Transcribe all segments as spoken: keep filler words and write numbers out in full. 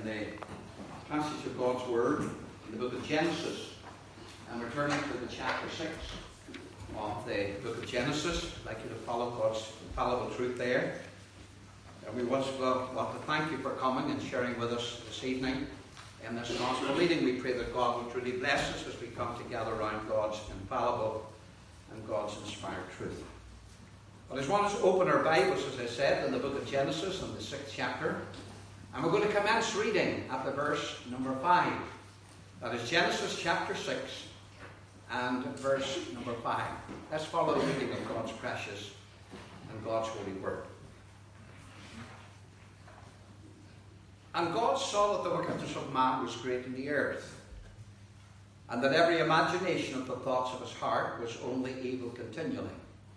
the passage of God's Word in the book of Genesis. And we're turning to the chapter six of the book of Genesis. I'd like you to follow God's infallible truth there. And we want to thank you for coming and sharing with us this evening in this gospel reading. We pray that God will truly bless us as we come together around God's infallible and God's inspired truth. Well, I just want us to open our Bibles, as I said, in the book of Genesis, in the sixth chapter. And we're going to commence reading at the verse number five. That is Genesis chapter six and verse number five. Let's follow the reading of God's precious and God's holy word. And God saw that the wickedness of man was great in the earth, and that every imagination of the thoughts of his heart was only evil continually.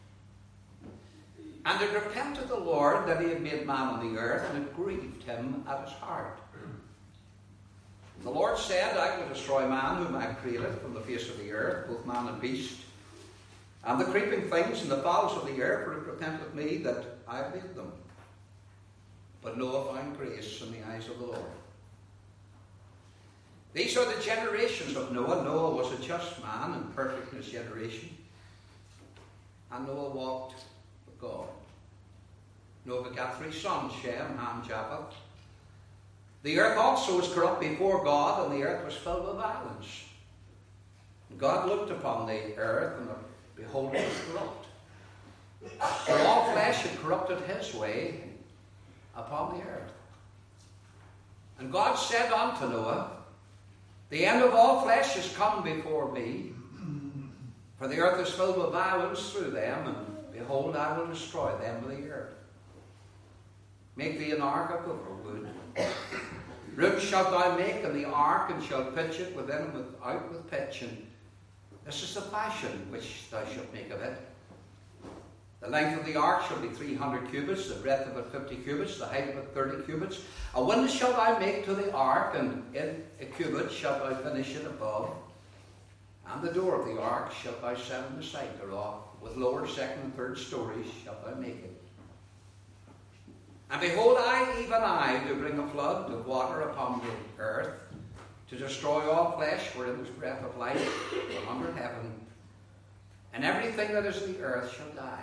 And it repented the Lord that he had made man on the earth, and it grieved him at his heart. And the Lord said, I will destroy man whom I have created from the face of the earth, both man and beast, and the creeping things and the fowls of the earth, for it repented me that I have made them. But Noah found grace in the eyes of the Lord. These are the generations of Noah. Noah was a just man and perfect in his generation. And Noah walked with God. Noah begat three sons, Shem, Ham, Japheth. The earth also was corrupt before God, and the earth was filled with violence. And God looked upon the earth, and behold, it was corrupt. For all flesh had corrupted his way upon the earth. And God said unto Noah, the end of all flesh is come before me, for the earth is filled with violence through them, and behold, I will destroy them with the earth. Make thee an ark of gopher wood. Rooms shalt thou make in the ark, and shalt pitch it within and without with pitch. And this is the fashion which thou shalt make of it. The length of the ark shall be three hundred cubits, the breadth of it fifty cubits, the height of it thirty cubits. A window shalt thou make to the ark, and in a cubit shalt thou finish it above. And the door of the ark shalt thou set in the side thereof. With lower, second, and third stories shalt thou make it. And behold, I, even I, do bring a flood of water upon the earth, to destroy all flesh, wherein is breath of life from under heaven. And everything that is in the earth shall die.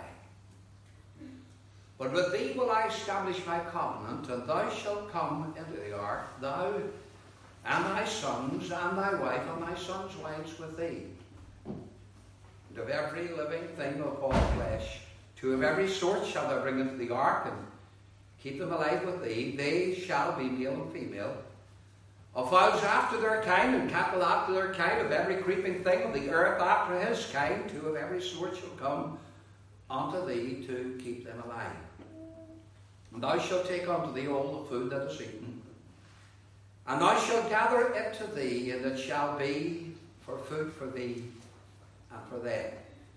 But with thee will I establish my covenant, and thou shalt come into the ark, thou and thy sons, and thy wife, and thy sons' wives with thee. And of every living thing of all flesh, two of every sort shalt thou bring into the ark, and keep them alive with thee. They shall be male and female. Of fowls after their kind, and cattle after their kind, of every creeping thing of the earth after his kind, two of every sort shall come unto thee to keep them alive. And thou shalt take unto thee all the food that is eaten, and thou shalt gather it to thee, and it shall be for food for thee and for them.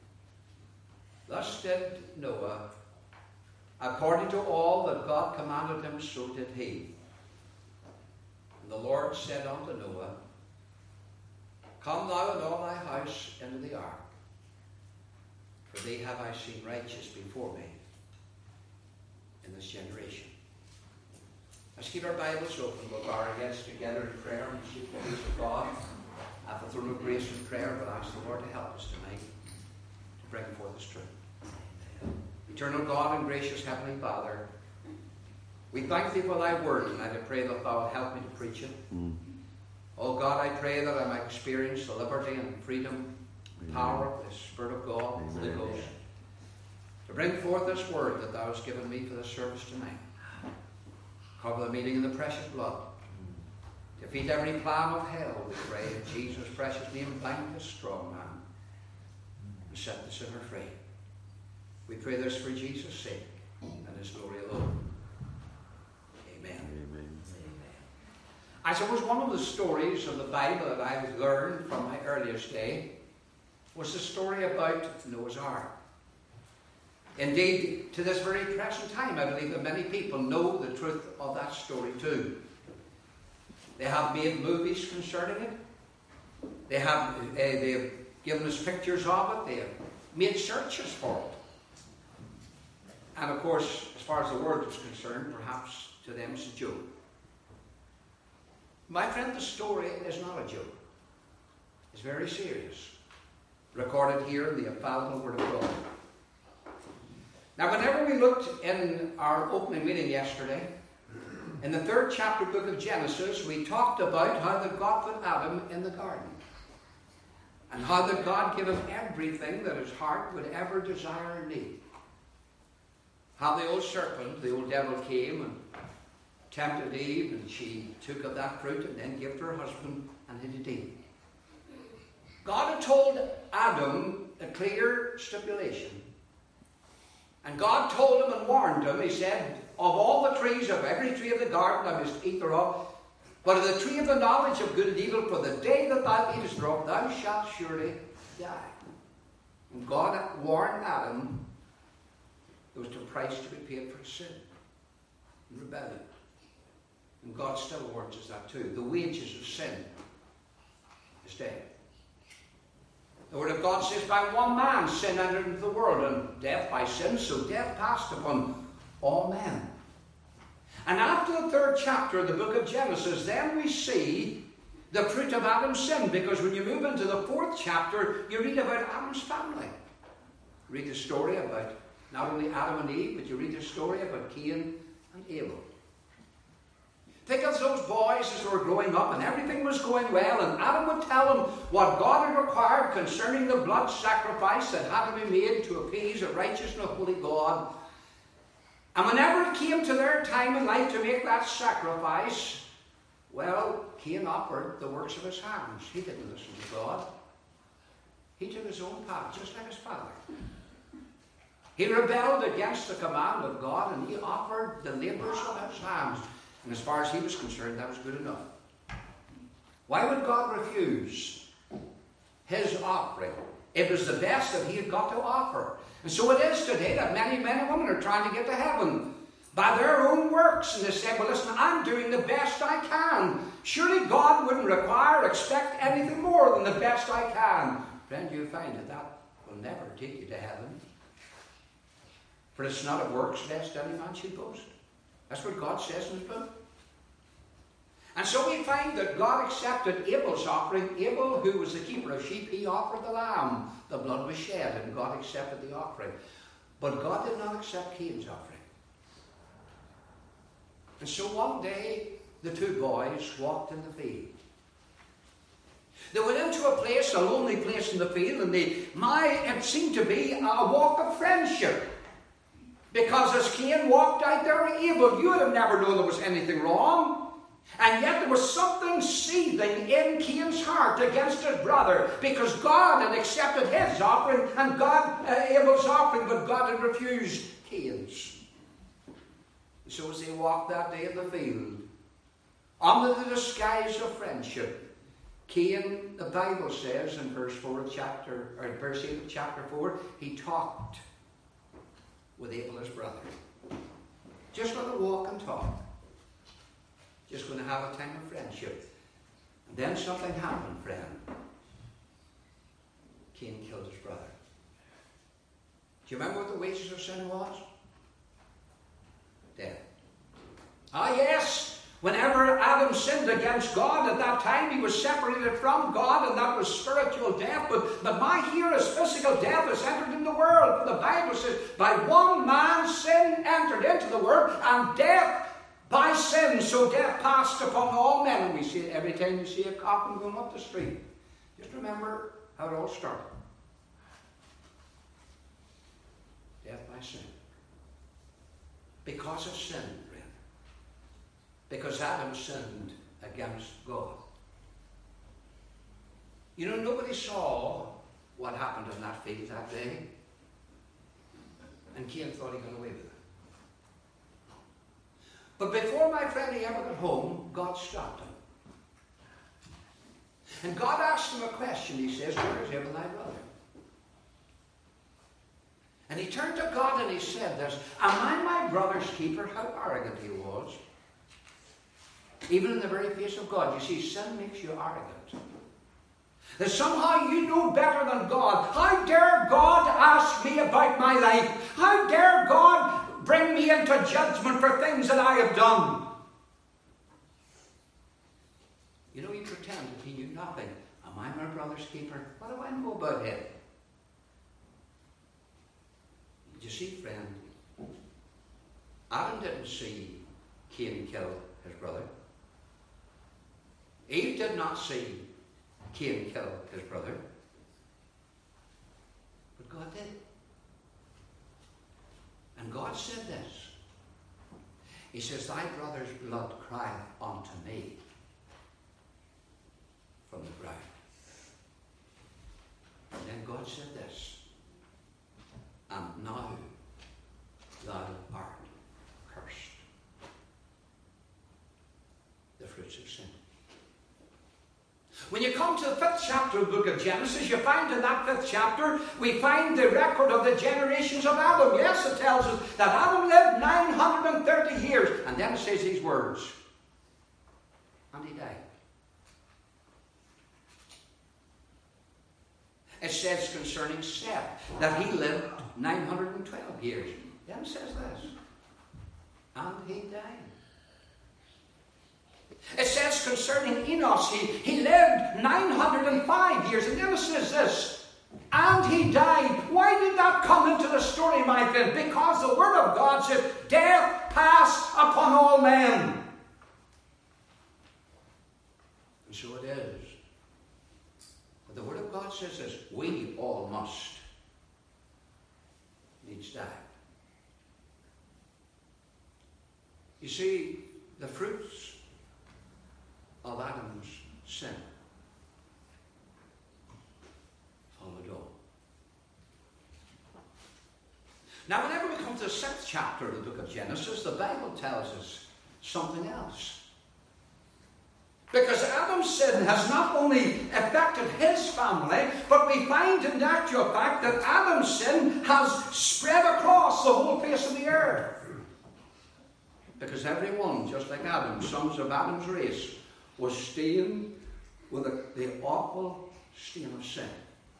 Thus did Noah, according to all that God commanded him, so did he. And the Lord said unto Noah, come thou and all thy house into the ark, for thee have I seen righteous before me in this generation. Let's keep our Bibles open. We'll bow our heads together in prayer and seek the peace of God at the throne of grace and prayer. We'll ask the Lord to help us tonight to bring forth His truth. Eternal God and gracious Heavenly Father, we thank Thee for Thy word, and I pray that Thou will help me to preach it. Mm. Oh God, I pray that I might experience the liberty and freedom, Amen. Power of the Spirit of God, Amen. Holy Ghost, to bring forth this word that Thou hast given me for this service tonight. Cover the meeting in the precious blood. Defeat every plan of hell, we pray, in Jesus' precious name. Bind this strong man and set the sinner free. We pray this for Jesus' sake and His glory alone. Amen. Amen. Amen. I suppose one of the stories of the Bible that I learned from my earliest day was the story about Noah's Ark. Indeed, to this very present time, I believe that many people know the truth of that story too. They have made movies concerning it. They have uh, they have given us pictures of it. They have made searches for it. And of course, as far as the world is concerned, perhaps to them it's a joke. My friend, the story is not a joke. It's very serious. Recorded here in the infallible Word of God. Now, whenever we looked in our opening meeting yesterday, in the third chapter book of Genesis, we talked about how that God put Adam in the garden. And how that God gave him everything that his heart would ever desire and need. How the old serpent, the old devil, came and tempted Eve, and she took of that fruit and then gave to her husband, and he did eat. God had told Adam a clear stipulation. And God told him and warned him, he said, of all the trees, of every tree of the garden thou must eat thereof, but of the tree of the knowledge of good and evil, for the day that thou eatest thereof, thou shalt surely die. And God warned Adam there was a price to be paid for his sin and rebellion. And God still warns us that too. The wages of sin is death. The Word of God says, by one man sin entered into the world, and death by sin, so death passed upon all men. And after the third chapter of the book of Genesis, then we see the fruit of Adam's sin, because when you move into the fourth chapter, you read about Adam's family. Read the story about not only Adam and Eve, but you read the story about Cain and Abel. Think of those boys as they were growing up and everything was going well, and Adam would tell them what God had required concerning the blood sacrifice that had to be made to appease a righteous and a holy God. And whenever it came to their time in life to make that sacrifice, well, Cain offered the works of his hands. He didn't listen to God. He took his own path, just like his father. He rebelled against the command of God, and he offered the labours of his hands. And as far as he was concerned, that was good enough. Why would God refuse his offering? It was the best that he had got to offer. And so it is today that many men and women are trying to get to heaven by their own works. And they say, well, listen, I'm doing the best I can. Surely God wouldn't require or expect anything more than the best I can. Friend, you'll find that that will never take you to heaven. For it's not of works lest any man should boast. That's what God says in his book. And so we find that God accepted Abel's offering. Abel, who was the keeper of sheep, he offered the lamb. The blood was shed, and God accepted the offering. But God did not accept Cain's offering. And so one day, the two boys walked in the field. They went into a place, a lonely place in the field, and they, my, it seemed to be a walk of friendship. Because as Cain walked out there with Abel, you would have never known there was anything wrong. And yet there was something seething in Cain's heart against his brother, because God had accepted his offering and God uh, Abel's offering, but God had refused Cain's. So as they walked that day in the field, under the disguise of friendship, Cain, the Bible says in verse four of chapter, or verse eight of chapter four, he talked with Abel, his brother. Just going to walk and talk. Just going to have a time of friendship. And then something happened, friend. Cain killed his brother. Do you remember what the wages of sin was? Death. Ah, yes. Whenever Adam sinned against God, at that time he was separated from God, and that was spiritual death. But, but my here is physical death has entered in the world. For the Bible says, by one man sin entered into the world, and death by sin. So death passed upon all men. And we see it every time you see a coffin going up the street. Just remember how it all started. Death by sin. Because of sin. Because Adam sinned against God. You know, nobody saw what happened in that field that day. And Cain thought he got away with it. But before my friend he ever got home, God stopped him. And God asked him a question. He says, where is Abel thy brother? And he turned to God and he said this, am I my brother's keeper? How arrogant he was. Even in the very face of God. You see, sin makes you arrogant. That somehow you know better than God. How dare God ask me about my life? How dare God bring me into judgment for things that I have done? You know, he pretended he knew nothing. Am I my brother's keeper? What do I know about him? You see, friend, Adam didn't see Cain kill his brother. Eve did not see Cain kill his brother. But God did. And God said this. He says, thy brother's blood crieth unto me from the ground. And then God said this, and now thou art cursed. The fruits of sin. When you come to the fifth chapter of the book of Genesis, you find in that fifth chapter, we find the record of the generations of Adam. Yes, it tells us that Adam lived nine hundred thirty years. And then it says these words. And he died. It says concerning Seth that he lived nine hundred twelve years. Then it says this. And he died. It says concerning Enos, he, he lived nine hundred five years. And then it says this, and he died. Why did that come into the story, my friend? Because the Word of God says, death passed upon all men. And so it is. But the Word of God says this, we all must needs die. You see, the fruits of Adam's sin followed on. Now, whenever we come to the sixth chapter of the book of Genesis, the Bible tells us something else. Because Adam's sin has not only affected his family, but we find in actual fact that Adam's sin has spread across the whole face of the earth. Because everyone, just like Adam, sons of Adam's race, was stained with the, the awful stain of sin.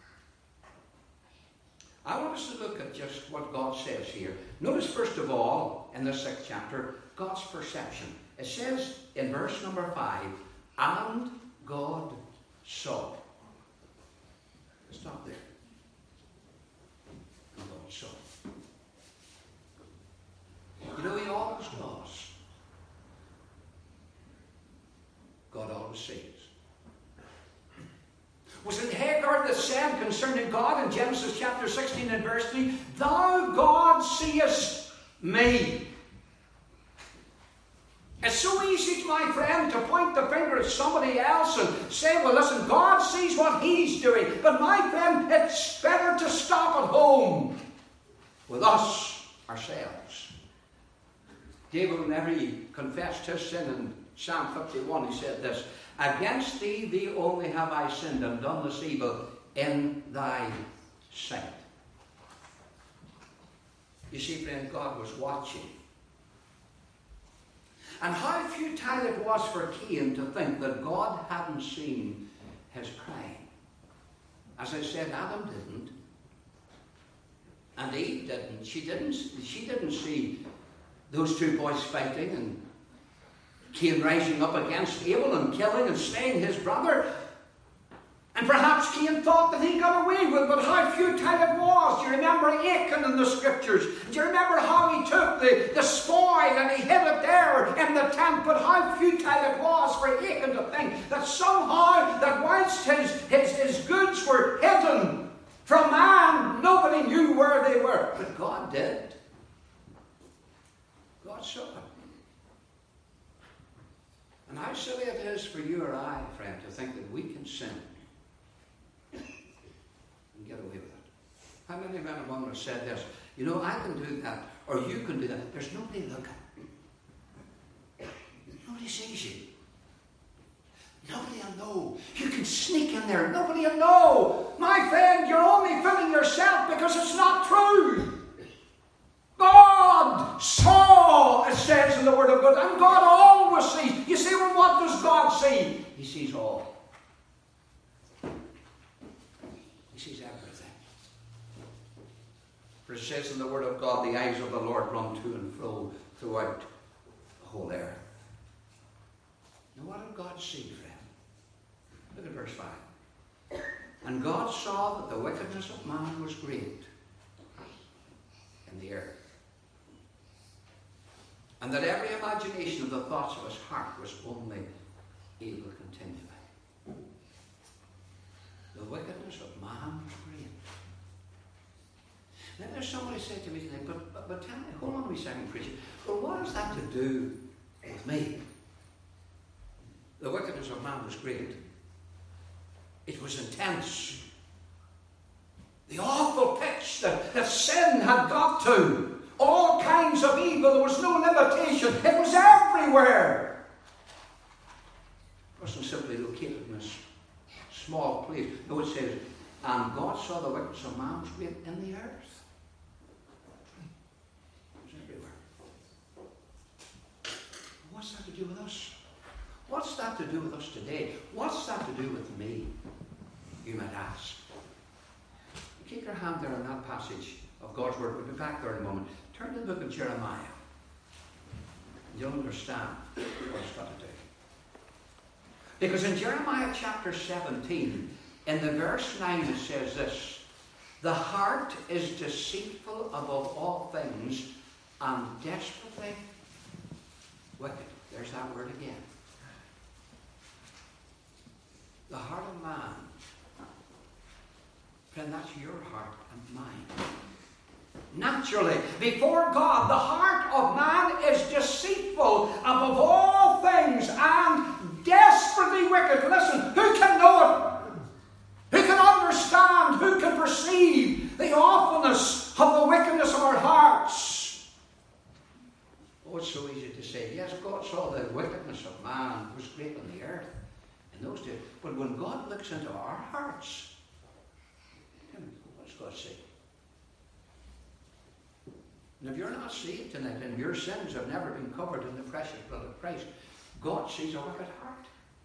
I want us to look at just what God says here. Notice first of all, in the sixth chapter, God's perception. It says in verse number five, and God saw. Stop there. And God saw. You know, he always does. God always sees. Was it Hagar that said concerning God in Genesis chapter sixteen and verse three, thou God seest me? It's so easy, my friend, to point the finger at somebody else and say, well, listen, God sees what he's doing. But my friend, it's better to stop at home with us ourselves. David, whenever he confessed his sin in Psalm fifty-one, he said this, against thee, thee only have I sinned and done this evil in thy sight. You see, friend, God was watching. And how futile it was for Cain to think that God hadn't seen his crime. As I said, Adam didn't. And Eve didn't. She didn't, she didn't see those two boys fighting and Cain rising up against Abel and killing and slaying his brother. And perhaps Cain thought that he got away with it, but how futile it was. Do you remember Achan in the scriptures? Do you remember how he took the, the spoil and he hid it there in the tent? But how futile it was for Achan to think that somehow, that whilst his, his, his goods were hidden from man, nobody knew where they were. But God did. God saw it. And how silly it is for you or I, friend, to think that we can sin and get away with it. How many men and women have said this? You know, I can do that, or you can do that. There's nobody looking. Nobody sees you. Nobody will know. You can sneak in there. Nobody will know. My friend, you're only fooling yourself because it's not true. God saw, it says in the Word of God, and God always sees. You see, well, what does God see? He sees all. He sees everything. For it says in the Word of God, the eyes of the Lord run to and fro throughout the whole earth. Now, what did God see, friend? Look at verse five. And God saw that the wickedness of man was great in the earth, and that every imagination of the thoughts of his heart was only evil continually. The wickedness of man was great. Now there's somebody said to me today, but, but, but tell me, hold on a wee second, preacher. Well, what has that to do with me? The wickedness of man was great. It was intense. The awful pitch that, that sin had got to. All kinds of evil. There was no limitation. It was everywhere. It wasn't simply located in this small place. No, it says, and God saw the wickedness of man was great in the earth. It was everywhere. What's that to do with us? What's that to do with us today? What's that to do with me? You might ask. Keep your hand there on that passage of God's Word. We'll be back there in a moment. Turn to the book of Jeremiah. You'll understand what it's got to do. Because in Jeremiah chapter seventeen, in the verse nine, it says this: the heart is deceitful above all things and desperately wicked. There's that word again. The heart of man. Friend, that's your heart and mine. Naturally, before God, the heart of man is deceitful above all things and desperately wicked. Listen, who can know it? Who can understand? Who can perceive the awfulness of the wickedness of our hearts? Oh, it's so easy to say, yes, God saw the wickedness of man was great on the earth in those days. But when God looks into our hearts, what does God see? And if you're not saved tonight and your sins have never been covered in the precious blood of Christ, God sees a wicked heart.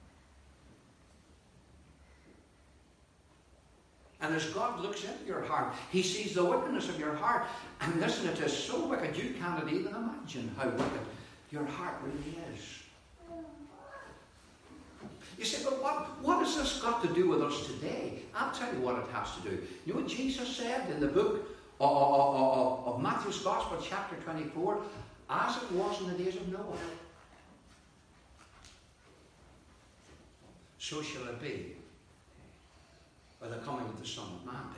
And as God looks into your heart, he sees the wickedness of your heart. And listen, it is so wicked you cannot even imagine how wicked your heart really is. You say, but what, what has this got to do with us today? I'll tell you what it has to do. You know what Jesus said in the book of, of, of, of Matthew's Gospel, chapter twenty-four? As it was in the days of Noah, so shall it be by the coming of the Son of Man.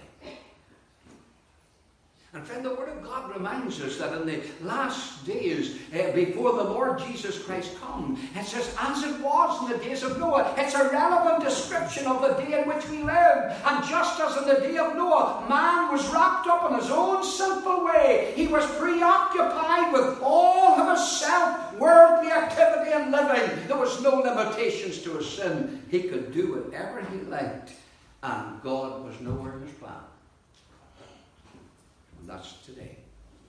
And friend, the Word of God reminds us that in the last days, uh, before the Lord Jesus Christ comes, it says, as it was in the days of Noah. It's a relevant description of the day in which we live. And just as in the day of Noah, man was wrapped up in his own sinful way. He was preoccupied with all of his self-worldly activity and living. There was no limitations to his sin. He could do whatever he liked. And God was nowhere in his plan. That's today.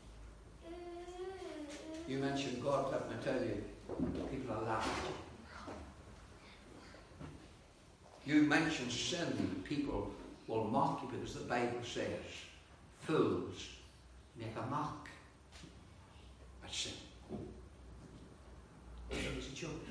You mentioned God, let me tell you, people are laughing. You mention sin, people will mock you because the Bible says, fools make a mock at sin. It's a joke.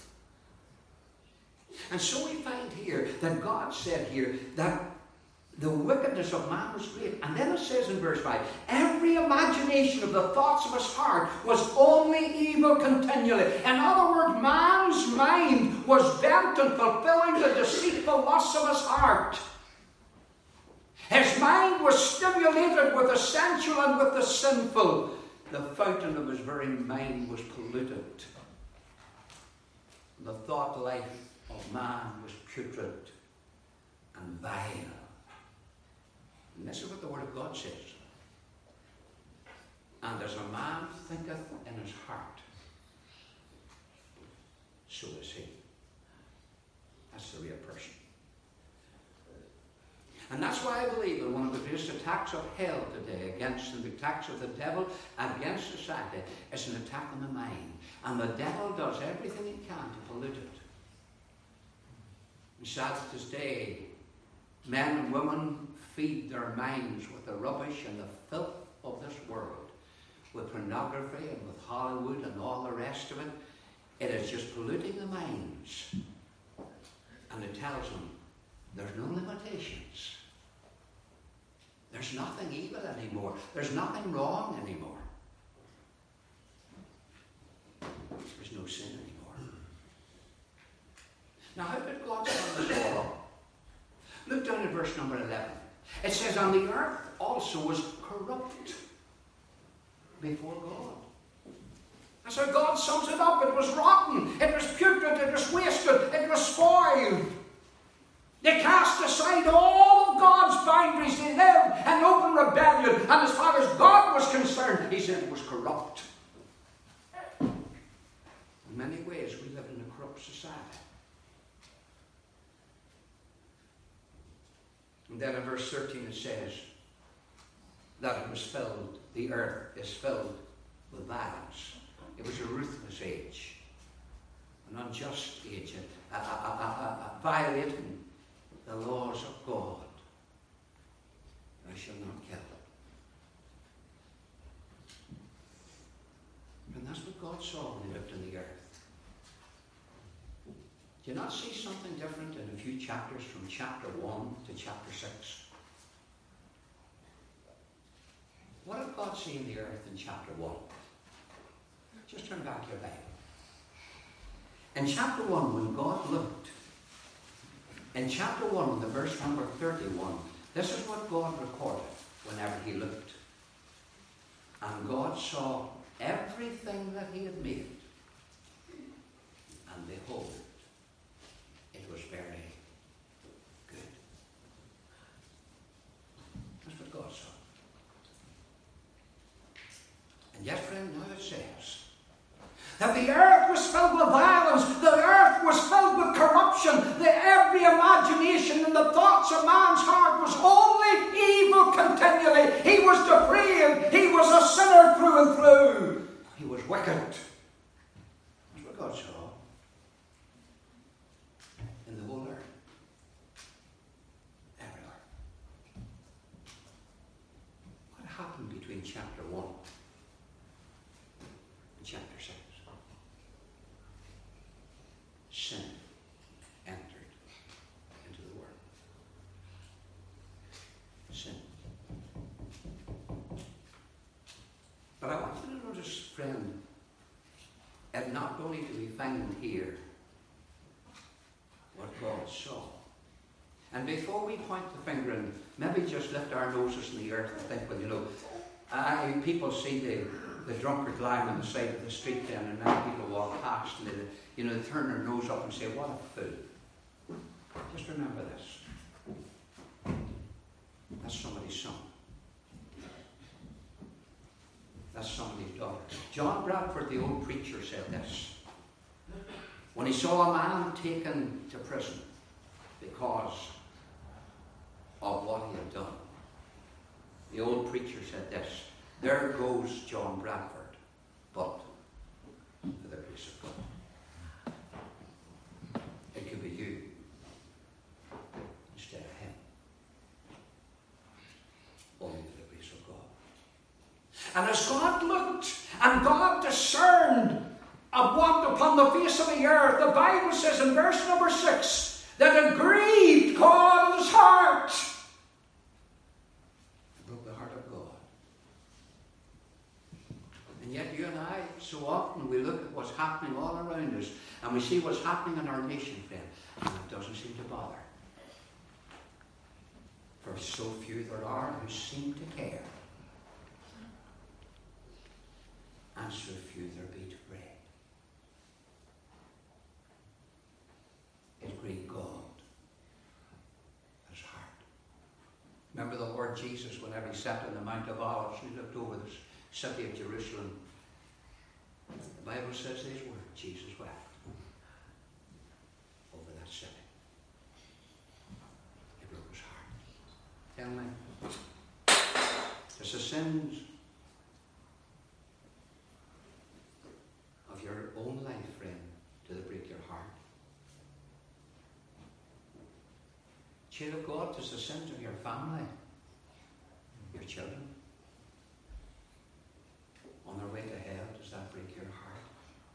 And so we find here that God said here that the wickedness of man was great. And then it says in verse five, every imagination of the thoughts of his heart was only evil continually. In other words, man's mind was bent on fulfilling the deceitful lusts of his heart. His mind was stimulated with the sensual and with the sinful. The fountain of his very mind was polluted. The thought life of man was putrid and vile. And this is what the Word of God says. And as a man thinketh in his heart, so is he. That's the real person. And that's why I believe that one of the greatest attacks of hell today, against the attacks of the devil and against society, is an attack on the mind. And the devil does everything he can to pollute it. And sad to this day, men and women feed their minds with the rubbish and the filth of this world, with pornography and with Hollywood and all the rest of it. It is just polluting the minds. And it tells them There's no limitations. There's nothing evil anymore. There's nothing wrong anymore. There's no sin anymore. Now, how did God sum this all up? Look down at verse number eleven. It says, and the earth also was corrupt before God. And so God sums it up. It was rotten. It was putrid. It was wasted. It was spoiled. They cast aside all of God's boundaries. They lived in open rebellion. And as far as God was concerned, he said it was corrupt. In many ways, we live in a corrupt society. And then in verse thirteen it says that it was filled, the earth is filled with violence. It was a ruthless age, an unjust age, a, a, a, a, a violating the laws of God. Thou shalt not kill. And that's what God saw when he looked in the earth. Do you not see something different in a few chapters from chapter one to chapter six? What did God see in the earth in chapter one? Just turn back your Bible. In chapter one, when God looked, in chapter one, the verse number thirty-one, this is what God recorded whenever he looked. And God saw everything that he had made, and behold, it was very good. That's what God saw. And yet, friend, now it says that the earth was filled with violence, the earth was filled with corruption, that every imagination and the thoughts of man's heart was only evil continually. He was depraved, he was a sinner through and through. He was wicked. That's what God saw in the whole earth. Everywhere. What happened between chapter one and chapter six? Sin entered into the world. Sin. But I want you to notice, friend, and not only do we find here what God saw. And before we point the finger and maybe just lift our noses in the earth and think, well, you know, I, people see the, the drunkard lying on the side of the street then, and many people walk past and they, you know, they turn their nose up and say, what a fool. Just remember this. That's somebody's son. That's somebody's daughter. John Bradford, the old preacher, said this. When he saw a man taken to prison because of what he had done, the old preacher said this, there goes John Bradford, but for the grace of God. It could be you instead of him. Only for the grace of God. And as God looked and God discerned of what upon the face of the earth, the Bible says in verse number six, that it grieved God's heart. It broke the heart of God. And yet you and I, so often we look at what's happening all around us, and we see what's happening in our nation, friend, and it doesn't seem to bother. For so few there are who seem to care, and so few there be to pray. It grieved God, his heart. Remember the Lord Jesus, whenever he sat on the Mount of Olives, he looked over the city of Jerusalem. The Bible says these words, Jesus wept over that city. It broke his heart. Tell me, does the sins of your own life, friend, do they break your heart? Child of God, does the sins of your family, your children, on their way to hell, does that break your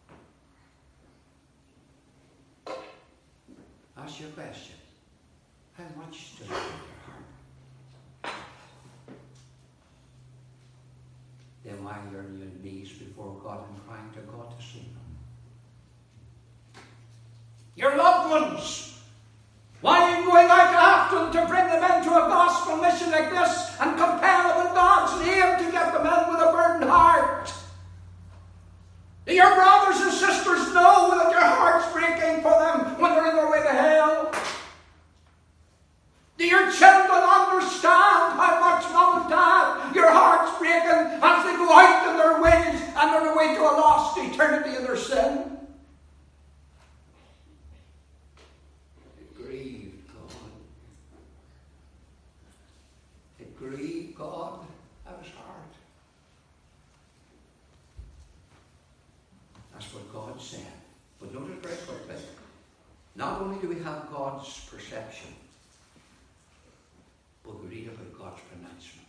heart? Ask your question. How much does it break your heart? Then why are you on your knees before God and crying to God to save them? Your loved ones! Why are you going out after them to bring them into a gospel mission like this and compel them in God's name to get them in with a burdened heart? Do your brothers and sisters know that your heart's breaking for them when they're on their way to hell? Do your children understand how much, Mom and Dad, your heart's breaking as they go out in their ways and on their way to a lost eternity in their sin? It grieved God. It grieved God at his heart. That's what God said. But notice very quickly, not only do we have God's perception, but we read about God's pronouncement.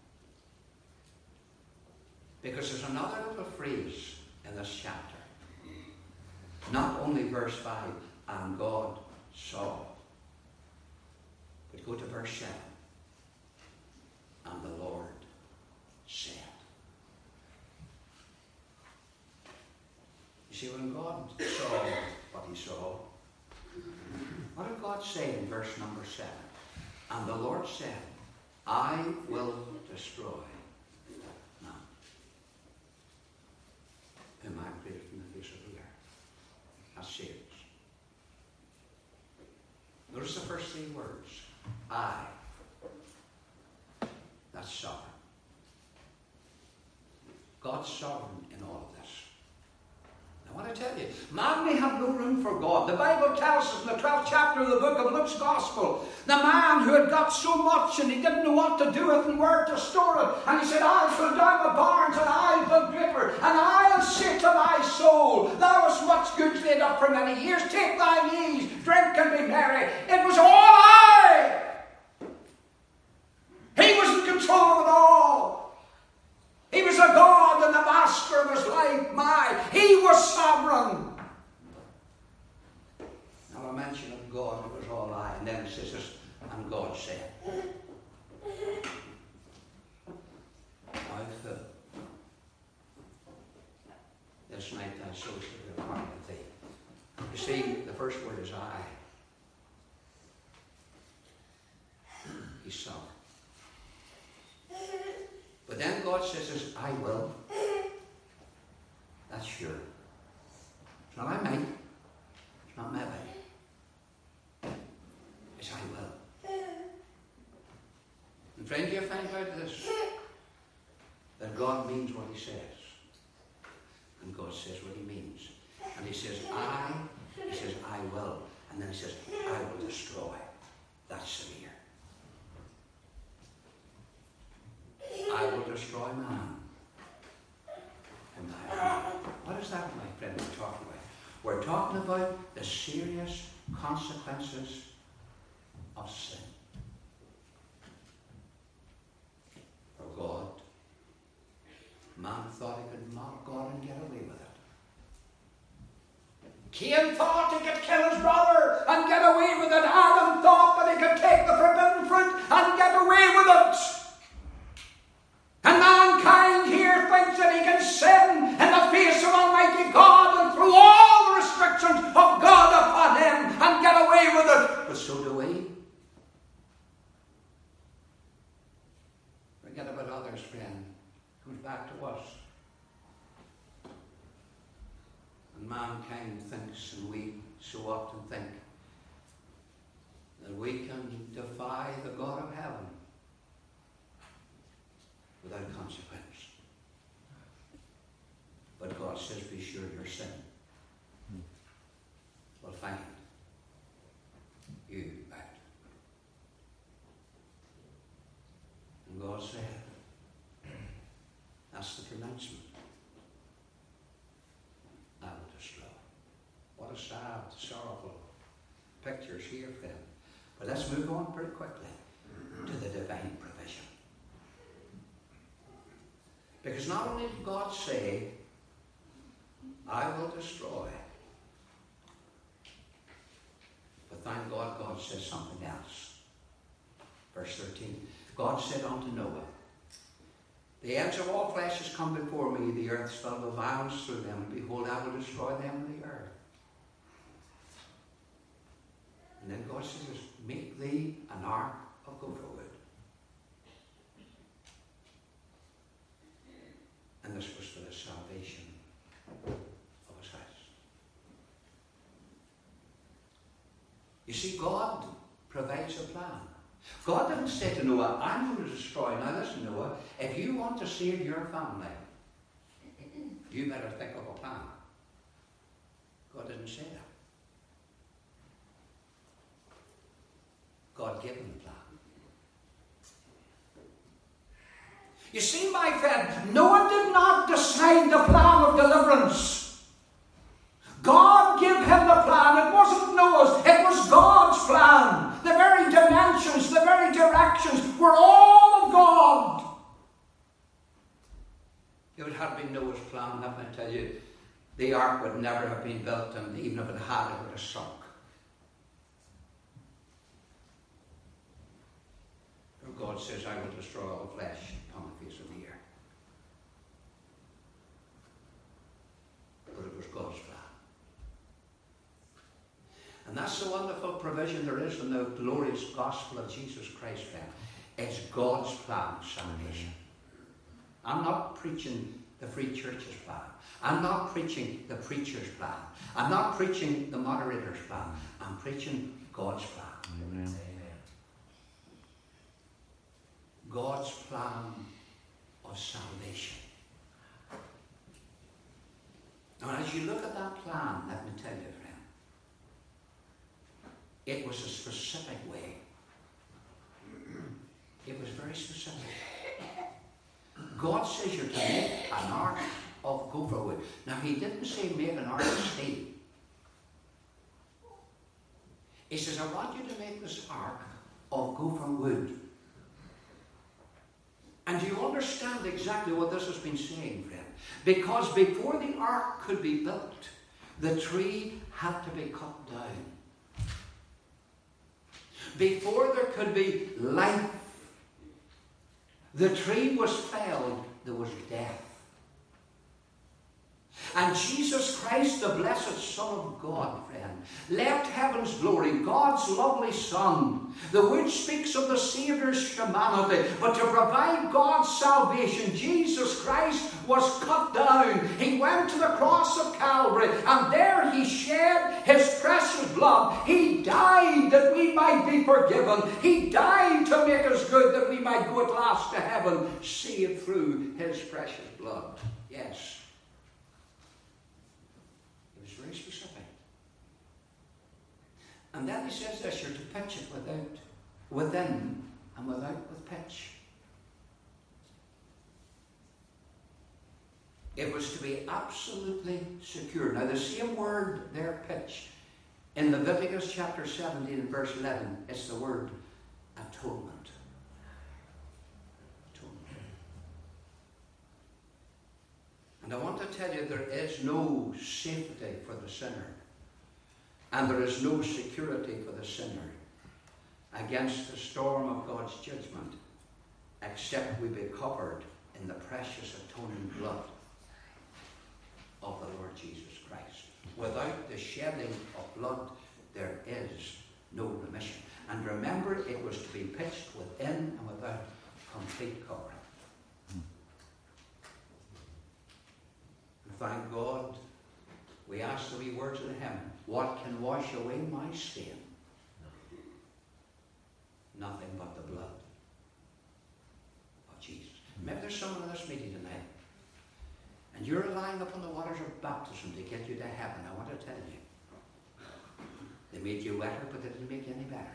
Because there's another little phrase in this chapter. Not only verse five, and God saw, but go to verse seven, and the Lord said. You see, when God saw what he saw, what did God say in verse number seven? And the Lord said, I will destroy man, whom I created from the face of the earth. That's serious. Notice the first three words. I. That's sovereign. God's sovereign in all of this. I want to tell you, man may have no room for God. The Bible tells us in the twelfth chapter of the book of Luke's Gospel, the man who had got so much and he didn't know what to do with it and where to store it. And he said, I'll fill down my barns and I'll build greater. And I'll say to my soul, thou hast much goods laid up for many years. Take thine ease, drink and be merry. It was all I. He was in control of it all. He was a God and the master of his life. My, he was sovereign. Now a mention of God, it was all I. And then it says this, and God said. I feel. This night I so should have heart of thee. You see, the first word is I. He's sovereign. But then God says this, I will. That's sure. It's not I might. It's not maybe. It's I will. And friend, do you find out this? That God means what he says. And God says what he means. And he says, I, he says, I will. And then he says, I will destroy. That's severe. I will destroy man. And I, what is that, my friend, we're talking about? We're talking about the serious consequences of sin. For God, man thought he could mock God and get away with it. Cain thought he could kill his brother and get away with it. Adam thought that he could take the forbidden fruit and get away with it. And mankind here thinks that he can sin in the face of Almighty God and through all the restrictions of God upon him and get away with it. But so do we. Forget about others, friend. It comes back to us. And mankind thinks, and we so often think, that we can defy the God of heaven without consequence. But God says, be sure your sin will find you out. And God said, that's the pronouncement. I will destroy. What a sad, sorrowful pictures here, friend. But let's move on very quickly to the divine provision. Because not only did God say, I will destroy, but thank God, God says something else. Verse thirteen. God said unto Noah, the ends of all flesh is come before me, the earth is filled with violence through them, and behold, I will destroy them in the earth. And then God says, make thee an ark of gopher wood. And this was for the salvation of his house. You see, God provides a plan. God didn't say to Noah, I'm going to destroy. Now listen, Noah, if you want to save your family, you better think of a plan. God didn't say that. God gave him the plan. You see, my friend, Noah did not decide the plan of deliverance. God gave him the plan. It wasn't Noah's. It was God's plan. The very dimensions, the very directions were all of God. If it had been Noah's plan, let me tell you, the ark would never have been built, and even if it had, it would have sunk. God says, I will destroy all flesh upon the face of the earth. But it was God's plan. And that's the wonderful provision there is in the glorious gospel of Jesus Christ, friend. It's God's plan of salvation. I'm not preaching the Free Church's plan. I'm not preaching the preacher's plan. I'm not preaching the moderator's plan. I'm preaching God's plan. Amen. God's plan of salvation. Now, as you look at that plan, let me tell you, friend, it was a specific way. It was very specific. God says you're to make an ark of gopher wood. Now, he didn't say make an ark of steel. He says, I want you to make this ark of gopher wood. And do you understand exactly what this has been saying, friend? Because before the ark could be built, the tree had to be cut down. Before there could be life, the tree was felled, there was death. And Jesus Christ, the blessed Son of God, friend, left heaven's glory, God's lovely Son, the which speaks of the Saviour's humanity, but to provide God's salvation, Jesus Christ was cut down. He went to the cross of Calvary, and there he shed his precious blood. He died that we might be forgiven. He died to make us good, that we might go at last to heaven, saved through his precious blood. Yes. Very specific. And then he says this, you're to pitch it without, within and without with pitch. It was to be absolutely secure. Now the same word there, pitch, in Leviticus chapter seventeen and verse eleven, it's the word atonement. And I want to tell you, there is no safety for the sinner, and there is no security for the sinner against the storm of God's judgment, except we be covered in the precious atoning blood of the Lord Jesus Christ. Without the shedding of blood, there is no remission. And remember, it was to be pitched within and without complete covering. Thank God, we ask the wee words of the hymn, what can wash away my stain? Nothing but the blood of Jesus. Maybe there's someone in this meeting tonight, and you're relying upon the waters of baptism to get you to heaven. I want to tell you, they made you wetter, but they didn't make you any better.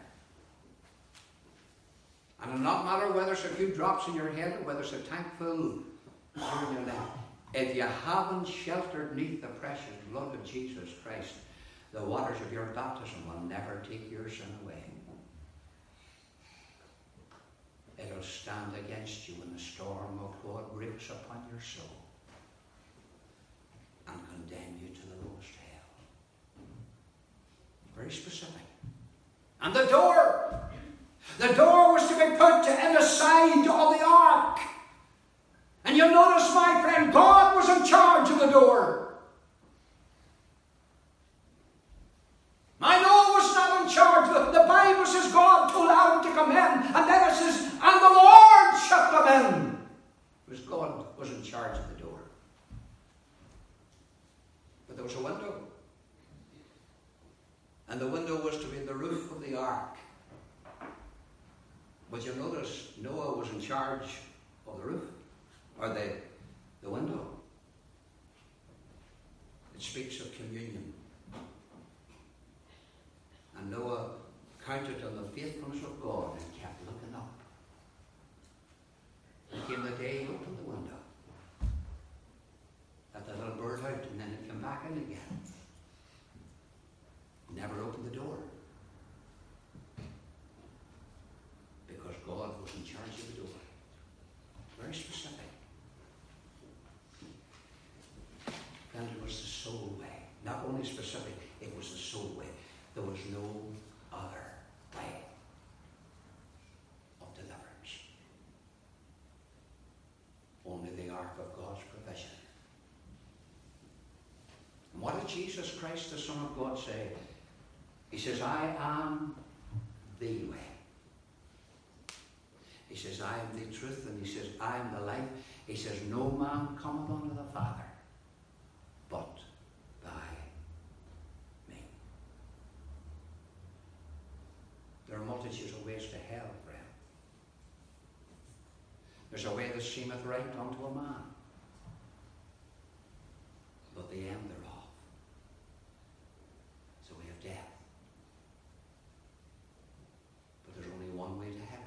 And it'll not matter whether it's a few drops in your head or whether it's a tank full in your lap. If you haven't sheltered neath the precious blood of Jesus Christ, the waters of your baptism will never take your sin away. It'll stand against you when the storm of God breaks upon your soul and condemn you to the lowest hell. Very specific. And the door, The door was to be put in the side of the ark. And you'll notice, my friend, God was in charge of the door. My Noah was not in charge. The, the Bible says God told Adam to come in, and then it says, and the Lord shut them in. Because God was in charge of the door. But there was a window. And the window was to be the roof of the ark. But you'll notice Noah was in charge of the roof, or the, the window. It speaks of communion. And Noah counted on the faithfulness of God and kept looking up. And came the day he opened the window. Let the little bird out, and then it came back in again. Never opened the door. Because God was in charge of the door. Very specific. And it was the sole way. Not only specific, it was the sole way. There was no other way of deliverance. Only the ark of God's provision. And what did Jesus Christ, the Son of God, say? He says, I am the way. He says, I am the truth, and he says, I am the life. He says, no man cometh unto the Father but by me. There are multitudes of ways to hell, friend. There's a way that seemeth right unto a man, but the end thereof is the way of death. But there's only one way to heaven.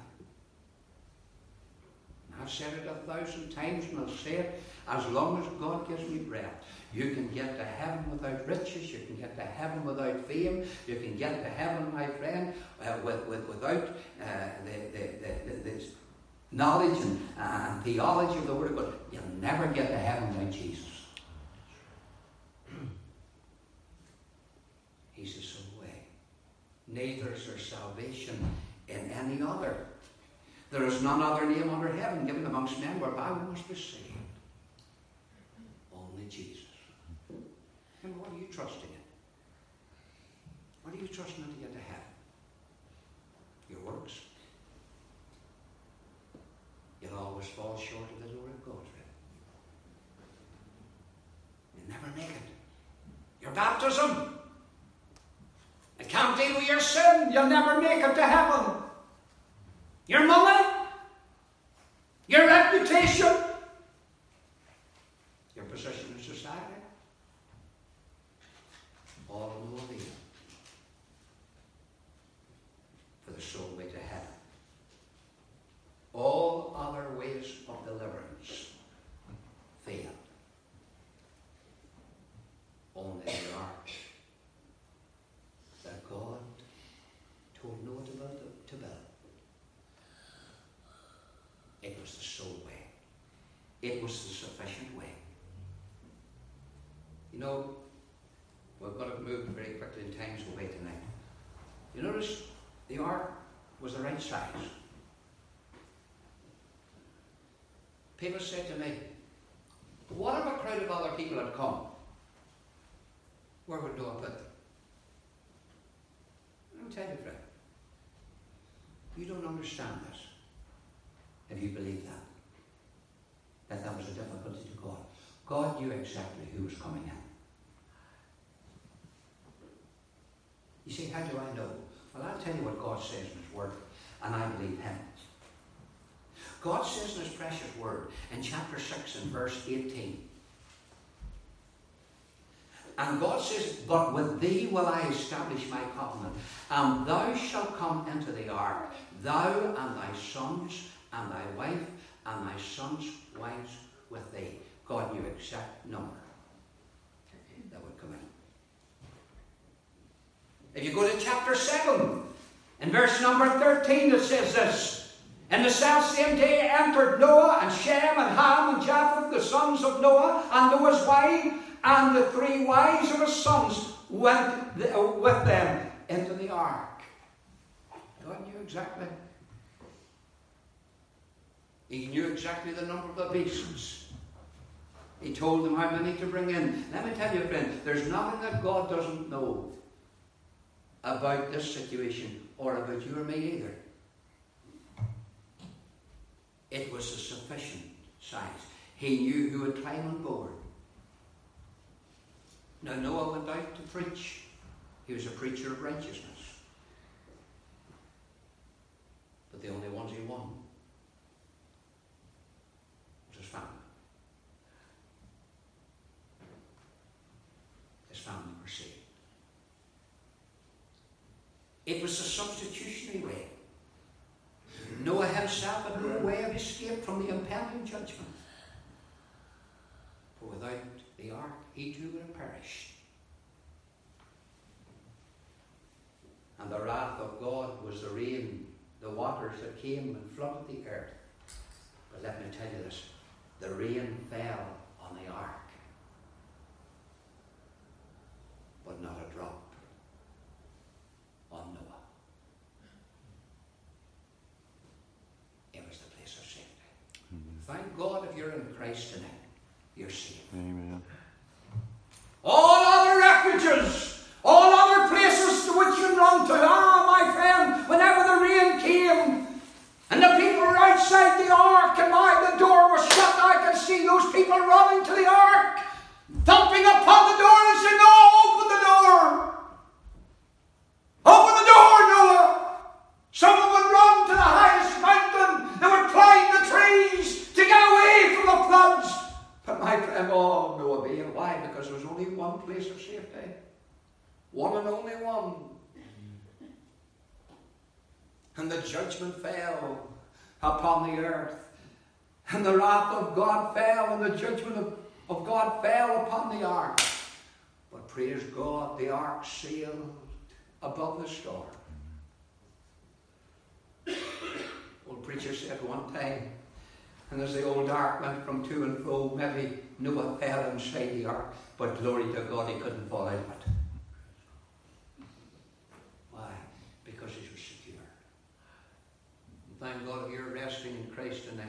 I've said it a thousand times, and I'll say it as long as God gives me breath. You can get to heaven without riches. You can get to heaven without fame. You can get to heaven, my friend, uh, with, with, without uh, the, the, the, the, the knowledge and, uh, and theology of the Word of God. You'll never get to heaven without Jesus. He's the sole way. Neither is there salvation in any other. There is none other name under heaven given amongst men whereby we must be saved. Only Jesus. And what are you trusting in? What are you trusting in to get to heaven? Your works? You'll always fall short of the glory of God. You'll never make it. Your baptism, it can't deal with your sin. You'll never make it to heaven. Your money, your reputation, your position in society, all of them will be for the sole way to heaven. All other ways of deliverance fail. Only the ark that God told Noah to build. To build. It was the sole way. It was the sufficient way. You know, we've got to move very quickly in time's away tonight. You notice the ark was the right size. People said to me, what if a crowd of other people had come? Where would Noah put them? Let me tell you, friend, you don't understand this. If you believe that, that that was a difficulty to God. God knew exactly who was coming in. You see, how do I know? Well, I'll tell you what God says in His Word, and I believe Him. God says in His precious Word, in chapter six and verse eighteen, and God says, but with thee will I establish my covenant, and thou shalt come into the ark, thou and thy sons, and thy wife, and thy sons' wives with thee. God knew exact number that would come in. If you go to chapter seven, in verse number thirteen, it says this, in the selfsame day entered Noah, and Shem, and Ham, and Japheth, the sons of Noah, and Noah's wife, and the three wives of his sons went with them into the ark. God knew exactly He knew exactly the number of the beasts. He told them how many to bring in. Let me tell you, friend, there's nothing that God doesn't know about this situation or about you or me either. It was a sufficient size. He knew who would climb on board. Now Noah went out to preach. He was a preacher of righteousness. But the only ones he won was his family. His family were saved. It was a substitutionary way. Noah himself had no way of escape from the impending judgment. For without the ark, he too would have perished. And the wrath of God was the rain, the waters that came and flooded the earth. But let me tell you this, the rain fell on the ark, but not a drop on Noah. It was the place of safety. Mm-hmm. Thank God if you're in Christ tonight, you're safe. Amen. All other refuges, all other places to which you run to, ah, my friend, whenever the rain came and the people were outside the ark and my, the door was shut, I could see those people running to the ark, thumping upon the door and saying, "No, open the door! Open the door, Noah!" Someone would run to the highest mountain. They would climb the trees to get away from the floods. But my friend, oh, Noah bailed. Why? Because there was only one place of safety. One and only one. And the judgment fell upon the earth. And the wrath of God fell, and the judgment of, of God fell upon the ark. But praise God, the ark sailed above the storm. Old preacher said one time, and as the old ark went from to and fro, maybe Noah fell inside the ark, but glory to God, he couldn't fall out of it. Why? Because he was secure. And thank God if you're resting in Christ tonight.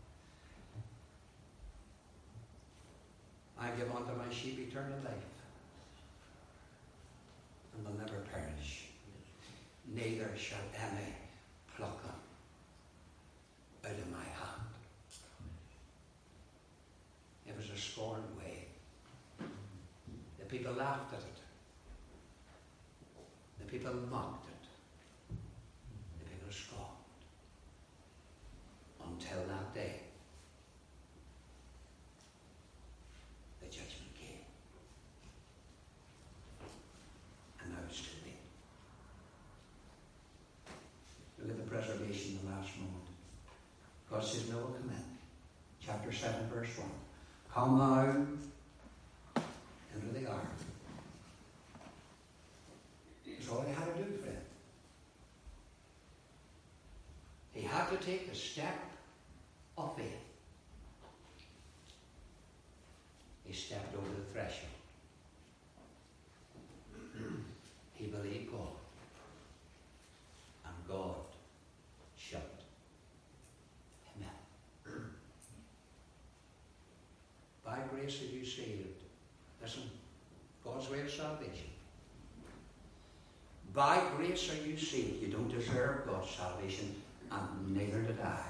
I give unto my sheep eternal life, and will never perish, neither shall any pluck them out of my hand. It was a scorned way. The people laughed at it. The people mocked it. The people scoffed. Until that day, the judgment came. And now it's too late. Look at the preservation in the last moment. God says, "Noah, come in." Chapter seven, verse one. "Come now into the ark." That's all he had to do, friend. He had to take a step of faith. He stepped over the threshold. He believed God. And God shut him in. By grace are you saved. Listen, God's way of salvation. By grace are you saved. You don't deserve God's salvation, and neither did I.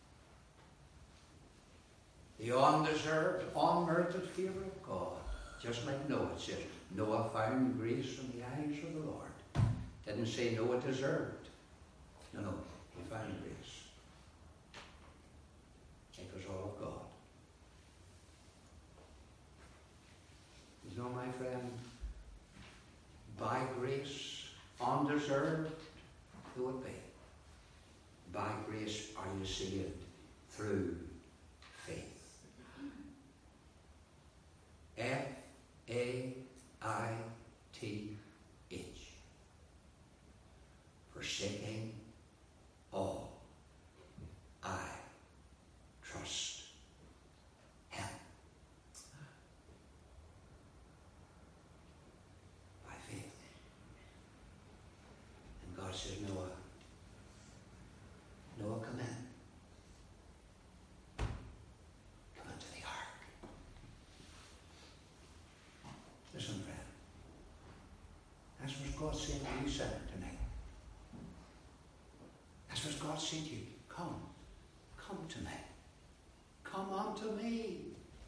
The undeserved, unmerited favor of God. Just like Noah says, Noah found grace in the eyes of the Lord. Didn't say Noah deserved. No, no, he found grace. It was all of God. You know, my friend, by grace, undeserved though it be, by grace are you saved through faith. F A I T H. Forsaking all, I trust Him. By faith. And God says, Noah, Noah, come in. God saying to you, sinner, tonight? That's what God said to you. Come. Come to me. Come unto me.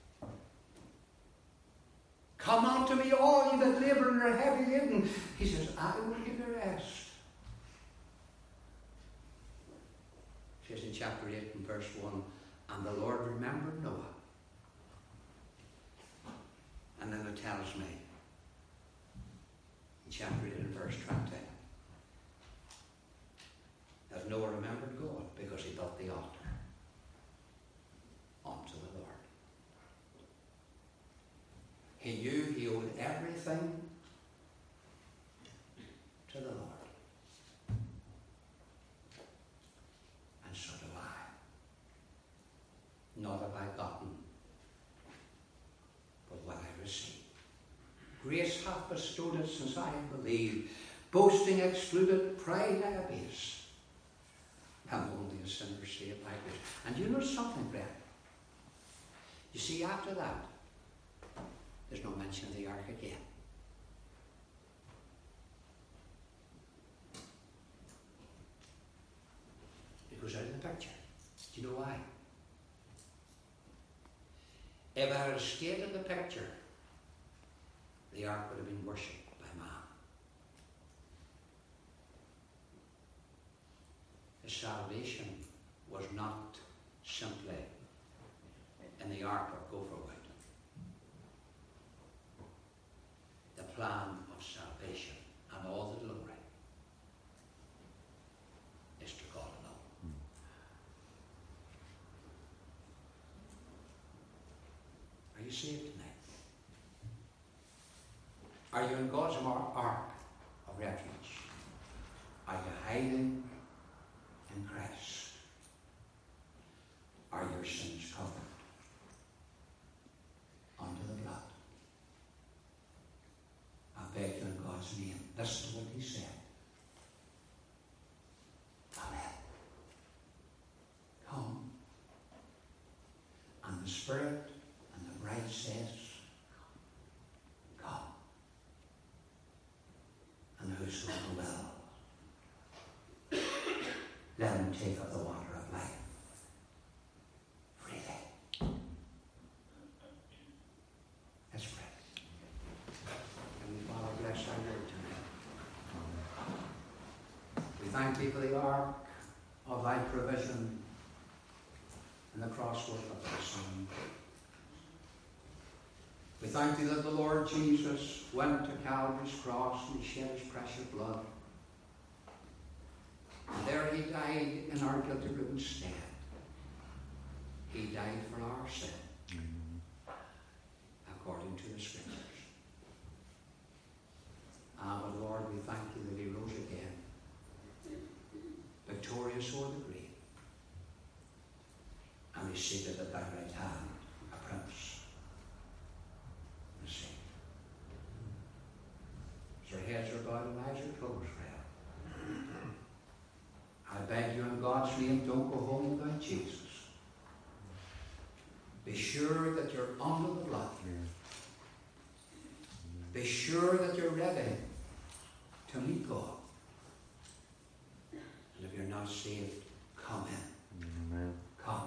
Come unto me, all you that labour and are heavy laden. He says, I will give you rest. It says in chapter eight and verse one, and the Lord remembered Noah. And then it tells me, in chapter eight and verse twenty, that Noah remembered God because he built the altar unto the Lord. He knew he owed everything to the Lord. And so do I. Not have I gotten, but what I received. Grace hath bestowed it since I have believed. Boasting excluded, pride I abase. I'm only a sinner saved by grace. And you know something, Brett? You see, after that, there's no mention of the ark again. It goes out of the picture. Do you know why? If it had stayed in the picture, the ark would have been worshipped by man. His salvation was not simply in the ark of gopher wood. The plan of salvation and all the glory is to God alone. Are you saved tonight? Are you in God's ark of refuge? Are you hiding in Christ? Are your sins covered under the blood? I beg you in God's name, listen to what he said. Amen. Come. And the Spirit and the bride says, come. And whosoever will, let him take of the water of life freely. Let's pray. Heavenly Father, bless thy word tonight. We thank thee for the ark of thy provision and the crosswork of thy Son. We thank thee that the Lord Jesus went to Calvary's cross and he shed his precious blood. And there he died in our guilt-ridden stead. He died for our sin, according to the Scriptures. Ah, but Lord, we thank you that he rose again, victorious over the grave, and he's seated at thy right hand, a prince and a saint. As our heads are bowed and eyes are closed, friend, I beg you in God's name, don't go home without Jesus. Be sure that you're under the blood. Be sure that you're ready to meet God. And if you're not saved, come in. Amen. Come.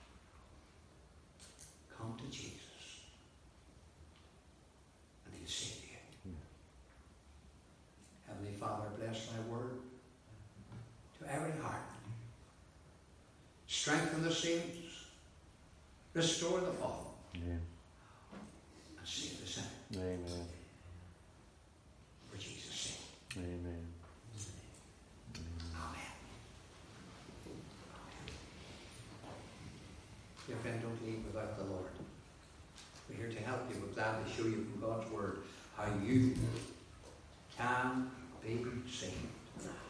Come to Jesus. And he'll save you. Heavenly Father, bless thy word to every heart. Strengthen the saints. Restore the fallen. Yeah. And save the sinner. Amen. For Jesus' sake. Amen. Amen. Amen. Dear friend, don't leave without the Lord. We're here to help you. We're glad to show you from God's word how you can be saved.